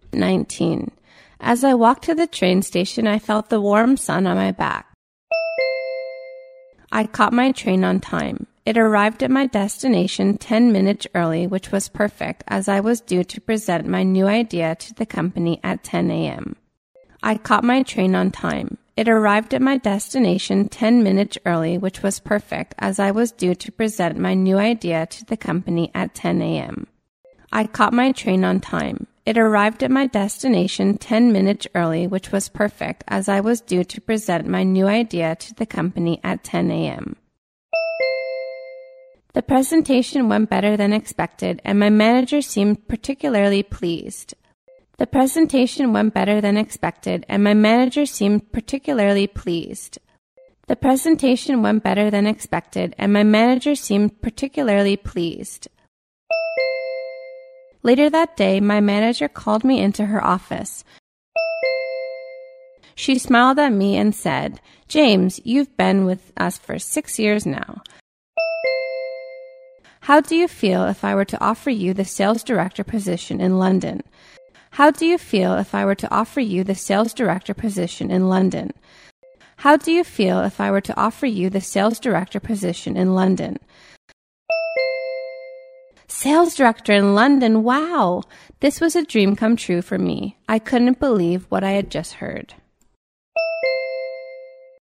19. As I walked to the train station, I felt the warm sun on my back. I caught my train on time. It arrived at my destination 10 minutes early, which was perfect, as I was due to present my new idea to the company at 10 a.m. I caught my train on time. It arrived at my destination 10 minutes early, which was perfect, as I was due to present my new idea to the company at 10 a.m. I caught my train on time. It arrived at my destination 10 minutes early, which was perfect, as I was due to present my new idea to the company at 10 a.m. The presentation went better than expected, and my manager seemed particularly pleased. The presentation went better than expected, and my manager seemed particularly pleased. The presentation went better than expected, and my manager seemed particularly pleased. Later that day, my manager called me into her office. She smiled at me and said, "James, you've been with us for 6 years now. How do you feel if I were to offer you the sales director position in London? How do you feel if I were to offer you the sales director position in London? How do you feel if I were to offer you the sales director position in London?" Sales director in London, wow! This was a dream come true for me. I couldn't believe what I had just heard.